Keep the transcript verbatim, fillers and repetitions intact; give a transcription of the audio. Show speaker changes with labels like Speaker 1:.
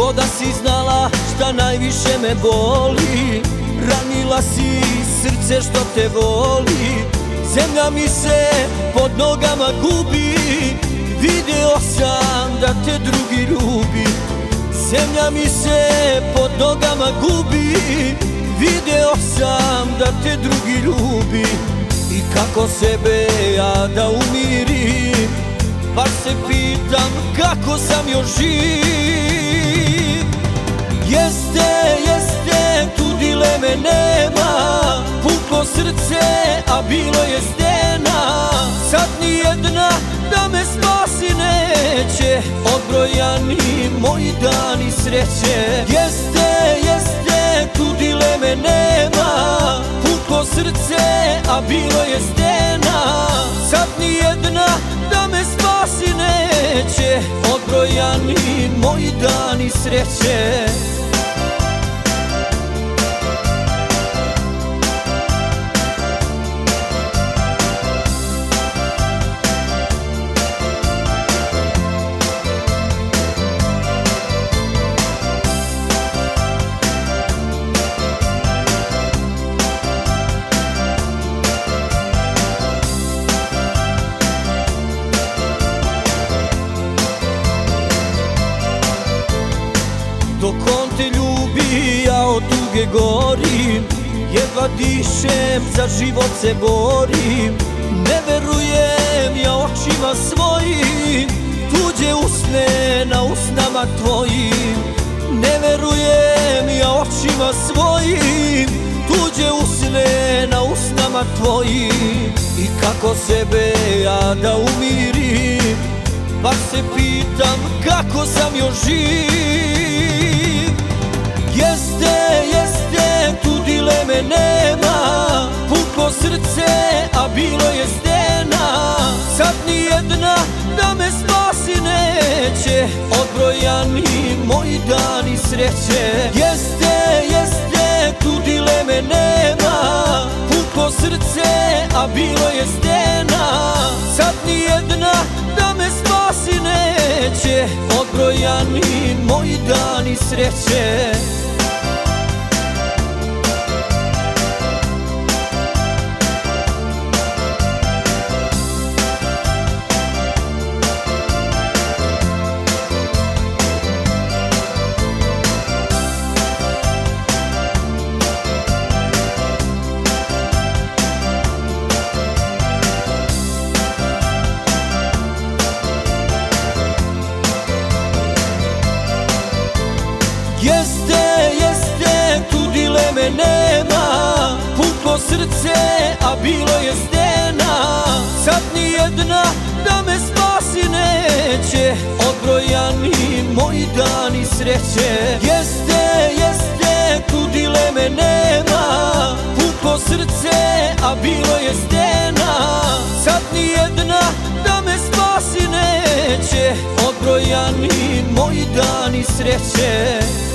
Speaker 1: O da si znala šta najviše me boli, ranila si srce što te voli. Zemlja mi se pod nogama gubi, video sam da te drugi ljubi. Zemlja mi se pod nogama gubi, video sam da te drugi ljubi. I kako sebe ja da umirim, baš se pitam kako sam još živ. Jeste, jeste, tu dileme nema, puklo srce, a bilo je stena. Sad nijedna da me spasi neće, odbrojani moji dani sreće. Jeste, jeste, tu dileme nema, puklo srce, a bilo je stena. Sad nijedna da me spasi neće, odbrojani moji dani sreće. Dok on te ljubi, ja od tuge gorim, jedva dišem, za život se borim. Ne verujem ja očima svojim, tuđe usne na usnama tvojim. Ne verujem ja očima svojim, tuđe usne na usnama tvojim. I kako sebe ja da umirim, baš se pitam kako sam još živ. Jeste, jeste, tu dileme nema, puklo srce, a bilo je stena. Sad nijedna da me spasi neće, odbrojani moji dani sreće. Jeste, jeste, tu dileme nema, puklo srce, a bilo je stena. Sad nijedna da me spasi neće, odbrojani moji dani sreće. Jeste, jeste, tu dileme nema, puklo srce, a bilo je stena. Sad nijedna da me spasi neće, odbrojani moji dani sreće. Jeste, jeste, tu dileme nema, puklo srce, a bilo je stena. Sad nijedna da me spasi neće, odbrojani moji dani sreće.